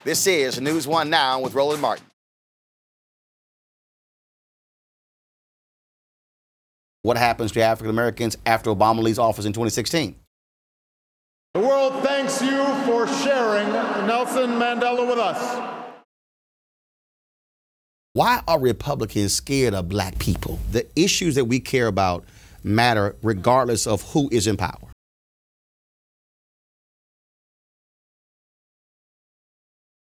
This is News One Now with Roland Martin. What happens to African Americans after Obama leaves office in 2016? The world thanks you for sharing Nelson Mandela with us. Why are Republicans scared of black people? The issues that we care about matter regardless of who is in power.